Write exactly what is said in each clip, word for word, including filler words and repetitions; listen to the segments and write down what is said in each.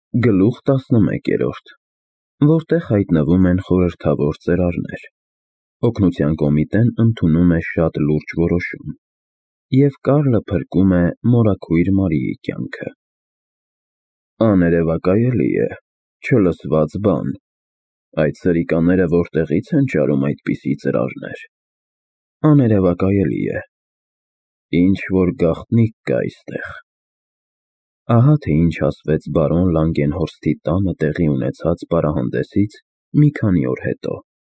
Գլուխ տասնմեկերորդ, որտեղ հայտնվում են խորհրդավոր ծրարներ։ Օգնության կոմիտեն ընդունում է շատ լուրջ որոշում, և Կարլը փրկում է մորաքույր Մարիի կյանքը։ Աներևակայելի է, չլսված բան, այդ սրիկաները որտեղի՞ց են ճարում այդպիսի ծրարներ։ Աներևակայելի է, ինչ-որ գաղտնիք կա այստեղ։ Ահա թե ինչ ասվեց բարոն Լանգենհորսթի տանը տեղի ունեցած պարահանդեսից մի քանի օր հետո։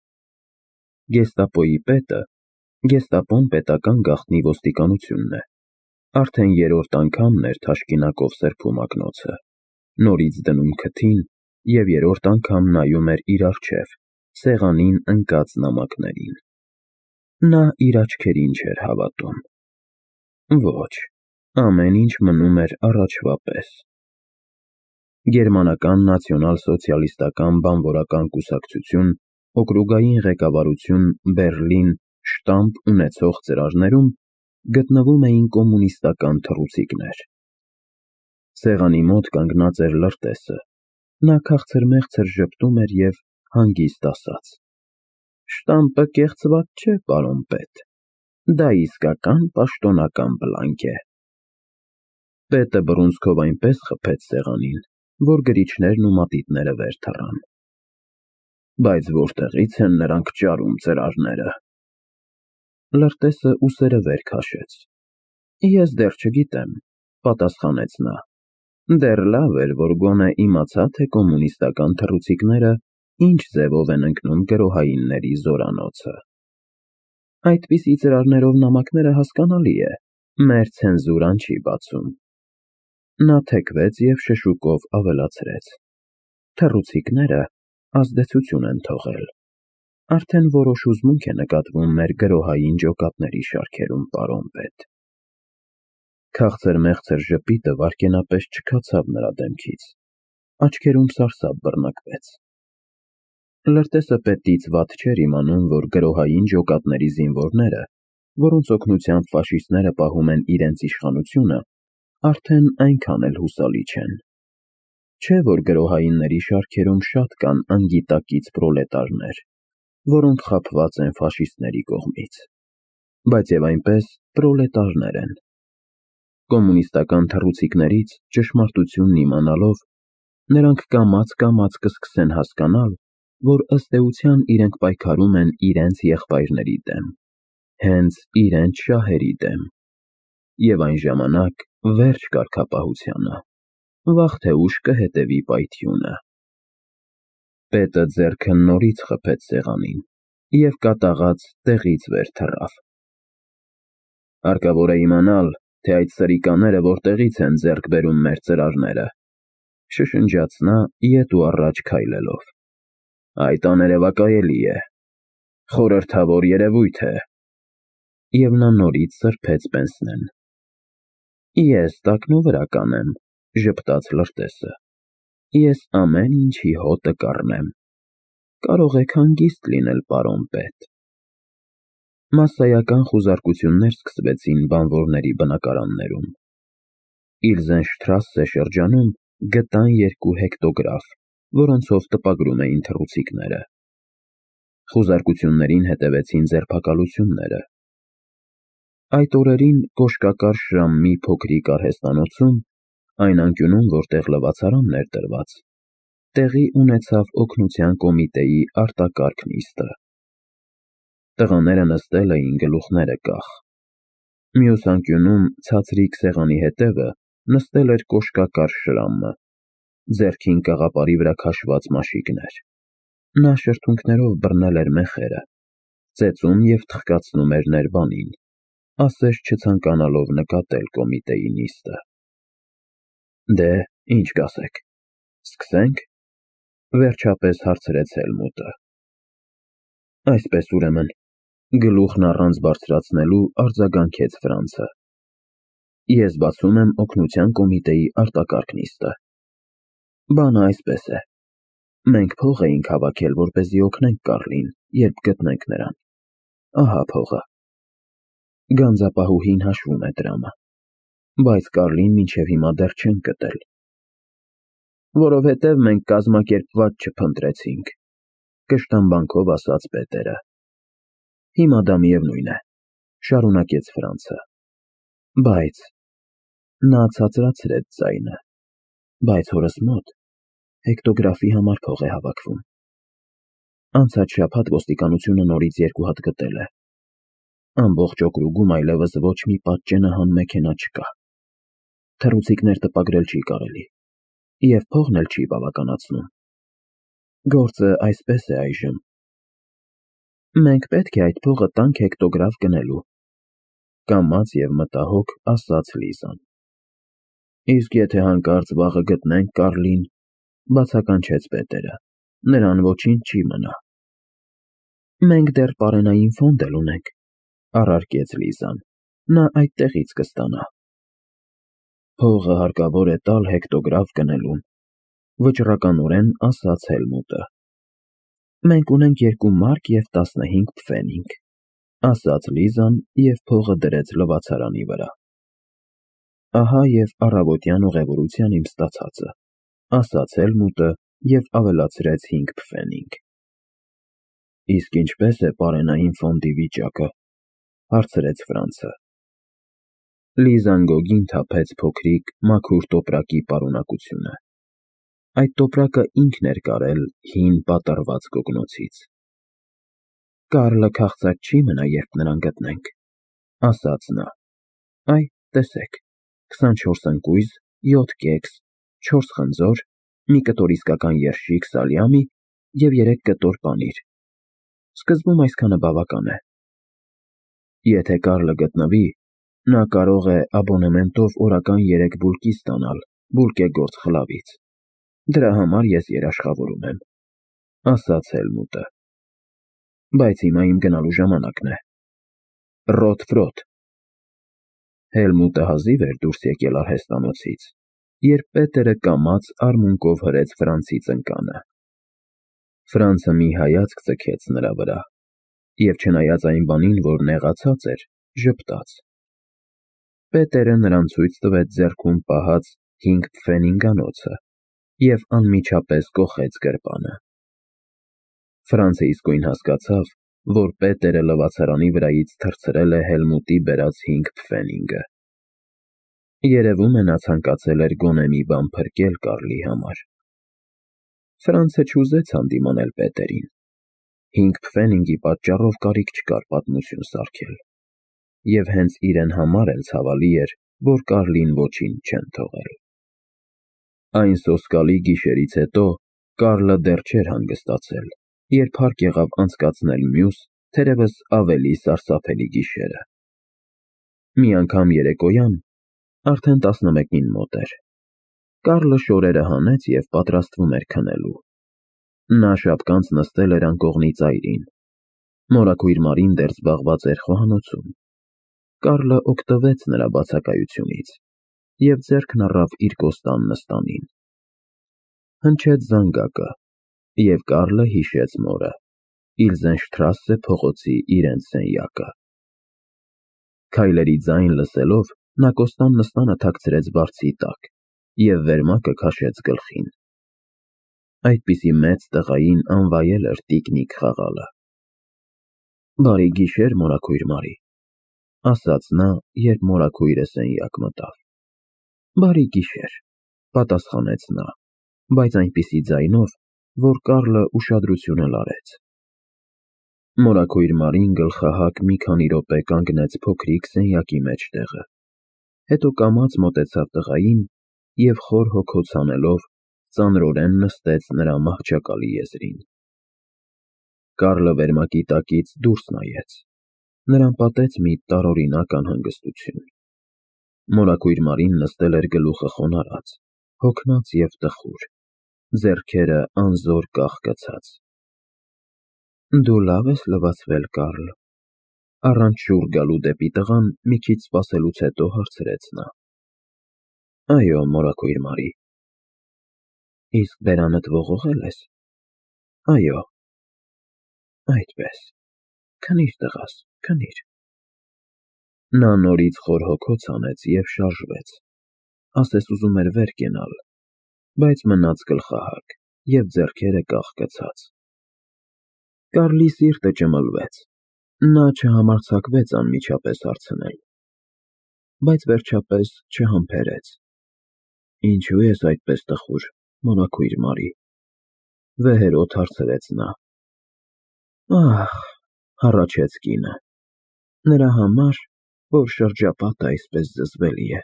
Գեստապոյի պետը, գեստապոն պետական գաղտնի ոստիկանությունն է, արդեն երրորդ անգամն էր թաշկինակով սրբում ակնոցը, նորից դնում քթին և երրորդ անգամ նայում էր իր առջև, սեղանին ընկած նամակներին։ Նա իր աչքերին չէր հավատում։ Ոչ, ամեն ինչ մնում էր առաջվա պես։ Գերմանական նացիոնալ-սոցիալիստական բանվորական կուսակցություն, օկրուգային ղեկավարություն, Բեռլին, շտամպ ունեցող ծրարներում գտնվում էին կոմունիստական թռուցիկներ։ Սեղանի մոտ կանգնած էր լրտեսը, նա քաղցր-մեղցր ժպտում էր և հանգիստ ասաց. «Շտամպը կեղծված չէ, պարոն պետ, դա իսկական պաշտոնական բլանկ է»։ Պետը բռունցքով այնպես խփեց սեղանին, որ գրիչներն ու մատիտները վեր թռան։ Բայց որտեղի՞ց են նրանք ճարում ծրարները։ Լրտեսը ուսերը վեր քաշեց։ Ես դեռ չգիտեմ, պատասխանեց նա։ Դեռ լավ էր, որ գոնե իմացա, թե կոմունիստական թռուցիկները ինչ ձևով են ընկնում գրոհայինների զորանոցը։ Այդպիսի ծրարներով նամակները հասկանալի է, մեր ցենզուրան չի բացում։ Նա թեքվեց և շշուկով ավելացրեց. Թռուցիկները ազդեցություն են թողել։ Արդեն որոշ հուզմունք է նկատվում մեր գրոհային ջոկատների շարքերում, պարոն պետ։ Քաղցր-մեղցր ժպիտը վայրկենապես չքացավ նրա դեմքից, աչքերում սարսափ բռնկվեց։ Լրտեսը պետից վատ չէր իմանում, որ գրոհային ջոկատների զինվորները, որոնց օգնությամբ ֆաշիստները պահում են իրենց իշխանությունը, արդեն այնքան էլ հուսալի չեն։ Չէ՞ որ գրոհայինների շարքերում շատ կան անգիտակից պրոլետարներ, որոնք խաբված են ֆաշիստների կողմից, բայց և այնպես պրոլետարներ են։ Կոմունիստական թռուցիկներից ճշմարտությունն իմանալով, նրանք կամաց-կամաց կսկսեն հասկանալ, որ ըստ էության իրենք պայքարում են իրենց եղբայրների դեմ, հենց իրենց շահերի դեմ, և այն ժամանակ վերջ կարգապահությանը, վաղ թե ուշ կհետևի պայթյունը։ Պետը ձեռքը նորից խփեց սեղանին և կատաղած տեղից վեր թռավ։ Հարկավոր է իմանալ, թե այդ սրիկաները որտեղից են ձեռք բերում մեր ծրարները, շշնջաց նա ետ ու առաջ քայլելով։ Այդ աներևակայելի է, խորհրդավոր երևույթ է։ Եվ նա նորից սրբեց պենսնեն։ Ես տակնուվրական եմ, ժպտաց լրտեսը։ Ես ամեն ինչի հոտը կառնեմ։ Կարող եք հանգիստ լինել, պարոն պետ։ Մասսայական խուզարկություններ սկսվեցին բանվորների բնակարաններում։ Իլզենշտրասսե շրջանում գտան երկու հեկտոգրաֆ, որոնցով տպագրում էին թռուցիկները։ Խուզարկություններին հետևեցին ձերբակալությունները։ Այդ օրերին կոշկակար Շրամմի փոքրիկ արհեստանոցում, այն անկյունում, որտեղ լվացարանն էր դրված, տեղի ունեցավ օգնության կոմիտեի արտակարգ նիստը։ Տղաները նստել էին գլուխները կախ։ Մյուս անկյունում, ցածրիկ սեղանի հետևը, նստել էր կոշկակար Շրամը, ձեռքին կաղապարի վրա քաշված մաշիկներ։ Նա շրթունքներով բռնել էր մեխերը, ծեծում և թխկացնում էր ներբանին, ասես չցանկանալով նկատել կոմիտեի նիստը։ Դե, ինչ կասեք, սկսե՞նք, վերջապես հարցրեց Հելմուտը։ Այսպես ուրեմն, գլուխն առանց բարձրացնելու արձագանքեց Ֆրանցը։ Ես բացում եմ օգնության կոմիտեի արտակարգ նիստը։ Բանը այսպես է. մենք փող էինք հավաքել, որպեսզի օգնենք Կարլին, երբ գտնենք նրան։ Ահա փողը։ Գանձապահուհին հաշվում է դրամը, բայց Կարլին մինչև հիմա դեռ չենք գտել։ Որովհետև մենք կազմակերպված չփնտրեցինք, կշտամբանքով ասաց Պետերը։ Հիմա դա միևնույն է, շարունակեց Ֆրանցը, բայց նա ցածրացրեց ձայնը, բայց հորս մոտ հեկտոգրաֆի համար փող է հավաքվում։ Անցած շաբաթ ոստիկանությունը նորից երկու հատ գտել է։ Ամբողջ օկրուգում այլևս ոչ մի պատճենահան մեքենա չկա։ Թռուցիկներ տպագրել չի կարելի, և փողն էլ չի բավականացնում։ Գործը այսպես է այժմ. մենք պետք է այդ փողը տանք հեկտոգրաֆ գնելու, կամաց և մտահոգ ասաց Լիզան։ Իսկ եթե հանկարծ վաղը գտնենք Կառլին, բացականչեց Պետերը, նրան ոչինչ չի մնա։ Մենք դեռ պարենային ֆոնդ էլ ունենք, առարկեց Լիզան, նա այդտեղից կստանա։ Փողը հարկավոր է տալ հեկտոգրաֆ գնելուն, վճռականորեն ասաց Հելմուտը։ Մենք ունենք երկու մարկ և տասնհինգ պֆենինգ, ասաց Լիզան և փողը դրեց լվացարանի վրա։ Ահա և առավոտյան ուղևորության իմ ստացածը, ասաց Հելմուտը և ավելացրեց հինգ պֆենինգ։ Իսկ ինչպե՞ս է պարենային ֆոնդի վիճակը, հարցրեց Ֆրանցը։ Լիզան գոգին թափեց փոքրիկ, մաքուր տոպրակի պարունակությունը։ Այդ տոպրակը ինքն էր կարել հին պատառված գոգնոցից։ Կառլը քաղցած չի մնա, երբ նրան գտնենք, ասաց նա։ Այ, տեսեք, քսանչորս ընկույզ, յոթ կեքս, չորս խնձոր, մի կտոր իսկական երշիկ սալյամի և երեք կտոր պանիր։ Սկզբում այսքանը բավական է։ Եթե Կառլը գտնվի, նա կարող է աբոնեմենտով օրական երեք բուլկի ստանալ բուլկեգործ խլավից։ Դրա համար ես երաշխավորում եմ, ասաց Հելմուտը։ Բայց հիմա իմ գնալու ժամանակն է։ Ռոտ ֆրոտ։ Հելմուտը հազիվ էր դուրս եկել արհեստանոցից, երբ Պետերը կամաց արմունկով հրեց Ֆրանցի ծնկանը։ Ֆրանցը մի հայացք ձգեց նրա վրա, և չնայած այն բանին, որ նեղացած էր, ժպտաց։ Պետերը նրան ցույց տվեց ձեռքում պահած հինգ պֆենինգանոցը և անմիջապես կոխեց գրպանը։ Ֆրանցը իսկույն հասկացավ, որ Պետերը լվացարանի վրայից թռցրել է Հելմուտի բերած հինգ պֆենինգը։ Երևում է նա ցանկացել էր գոնե մի բան փրկել Կառլի համար։ Ֆրանցը չուզեց հանդիմանել Պետերին։ Հինգ պֆենինգի պատճառով կարիք չկար պատմություն սարքել, և հենց իրեն համար էլ ցավալի էր, որ Կառլին ոչինչ չեն թողել։ Այն սոսկալի գիշերից հետո Կառլը դեռ չէր հանգստացել, երբ հարկ եղավ անցկացնել մյուս, թերևս ավելի սարսափելի գիշերը։ Մի անգամ երեկոյան, արդեն տասնմեկին մոտ էր, Կառլը շորերը հանեց և պատրաստվում էր քնելու։ Նա շապկանց նստել էր անկողնի ծայրին։ Մորաքույր Մարին դեռ զբաղված էր խոհանոցում։ Կառլը օգտվեց նրա բացակայությունից և ձեռքն առավ իր կոստան նստանին։ Հնչեց զանգակը, և Կառլը հիշեց մորը՝ Իլզենշտրասսե փողոցի իրենց սենյակը։ Քայլերի ձայն լսելով, նա կոստան նստանը թաքցրեց բարձի տակ և վերմակը քաշեց գլխին։ Այդպիսի մեծ տղային անվայել էր տիկնիկ խաղալը։ Բարի գիշեր, մորաքույր Մարի, ասաց նա, երբ մորաքույրը սենյակ մտավ։ Բարի գիշեր, պատասխանեց նա, բայց այնպիսի ձայնով, որ Կառլը ուշադրություն էլ արեց։ Մորաքույր Մարին գլխահակ մի քանի րոպե կանգնեց փոքրիկ սենյակի մեջտեղը, հետո կամաց մոտեցավ տղային և խոր հոգոց հանելով, ծանրորեն նստեց նրա մահճակալի եզրին։ Կառլը վերմակի տակից դուրս նայեց, նրան պատեց մի տարօրինակ անհանգստություն։ Մորաքույր Մարին նստել էր գլուխը խոնարհած, հոգնած և տխուր, ձեռքերը անզոր կախկցած։ Դու լավ ես լվացվել, Կառլ, առանց շուռ գալու դեպի տղան մի քիչ սպասելուց հետո հարցրեց նա։ Այո, մորաքույր Մարի։ Իսկ բերանդ ողողե՞լ ես։ Այո։ Այդպես, քնիր, տղաս, քնիր։ Նա նորից խոր հոգոց հանեց և շարժվեց, ասես ուզում էր վեր կենալ, բայց մնաց գլխահակ և ձեռքերը կաղկացած։ Կարլի սիրտը ճմլվեց, նա չհամարձակվեց անմիջապես հարցնել, բայց վերջապես չհամբերեց. «Ինչու ես այդպես տխուր, մորաքույր Մարի»։ Վեհերոտ հարցրեց նա։ «Ահ», հառաչեց կինը, «նրա համար, որ շրջապատը այսպես զզվելի է»։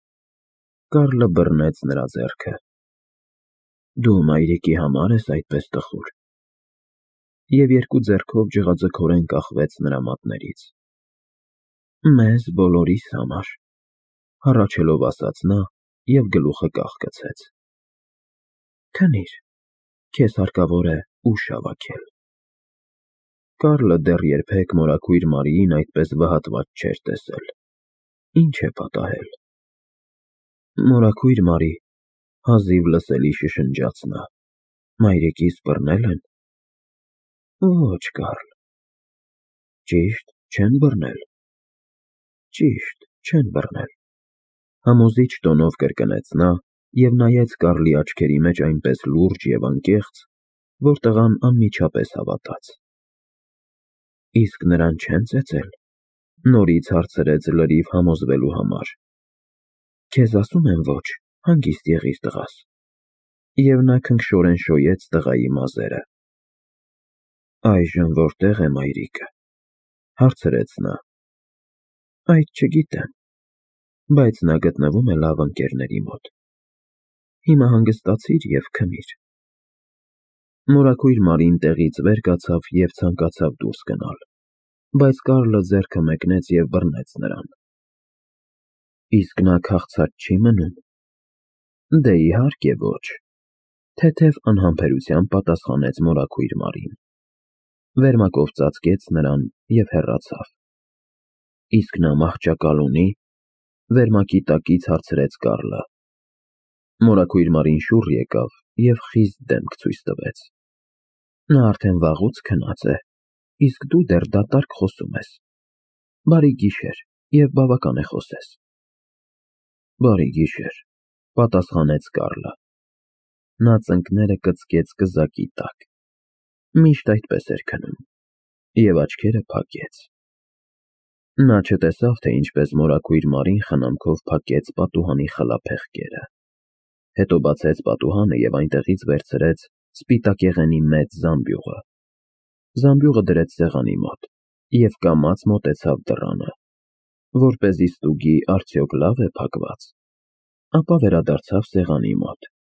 Կարլը բռնեց նրա ձեռքը։ «Դու մայրիկի համար ես այդպես տխուր»։ Եվ երկու ձեռքով ջղաձգորեն կախվեց նրա մատներից։ «Մեզ բոլորիս համար», հառաչելով ասաց նա և գլուխը կաղկցեց։ «Քնիր, քեզ հարկավոր է ուժ հավաքել»։ Կարլը դեռ երբեք մորաքույր Մարիին այդպես վհատված չէր տեսել։ Ինչ է պատահել։ «Մորաքույր Մարի», հազիվ լսելի շշնջաց նա, «մայրիկիս բռնե՞լ են»։ «Ոչ, Կարլ»։ «Ճի՞շտ չեն բռնել»։ «Ճիշտ, չեն բռնել»։ Համոզիչ տոնով կրկնեց նա և նայեց Կարլի աչքերի մեջ այնպես լուրջ և անկեղծ, որ տղան անմիջապես հավատաց։ «Իսկ նրան չեն ծեծել»։ Նորից հարցրեց լրիվ համոզվելու համար։ «Քեզ ասում են ոչ, հանգիստ եղիր, տղաս»։ Եվ նա քնքշորեն շոյեց տղայի մազերը։ «Այժմ որտե՞ղ է մայրիկը»։ Հարցրեց նա։ «Այդ չգիտեմ, բայց նա գտնվում է լավ ընկերների մոտ։ Հիմա հանգստացիր և քնիր»։ Մորաքույր Մարին տեղից վեր կացավ և ցանկացավ դուրս գնալ, բայց Կարլը ձեռքը մեկնեց և բռնեց նրան։ «Իսկ նա քաղցած չի՞ մնում»։ «Դե իհարկե ոչ», թեթև անհամբերությամբ պատասխանեց մորաքույր Մարին։ Վերմակով ծածկեց նրան և հեռացավ։ «Իսկ նա մահճակալ ունի՞», վերմակի տակից հարցրեց Կարլը։ Մորաքույր Մարին շուռ եկավ և խիստ դեմք ցույց տվեց։ «Նա արդեն վաղուց քնած է, իսկ դու դեռ դատարկ խոսում ես։ Բարի գիշեր և բավական է խոսես»։ «Բարի գիշեր», պատասխանեց Կարլը։ Նա ծնկները կծկեց կզակի տակ։ Միշտ այդպես էր քնում։ Եվ աչքերը փակեց։ Նա չտեսավ, թե ինչպես մորաքույր Մարին խնամքով փակեց պատուհանի խլափեղկերը։ Հետո բացեց պատուհանը և այնտեղից վերցրեց սպիտակեղենի մեծ զամբյուղը։ Զամբյուղը դրեց սեղանի մոտ և կամաց մոտեցավ դռանը, որպեսզի ստուգի արդյոք լավ է փակված, ապա վերադարձավ սեղանի մոտ։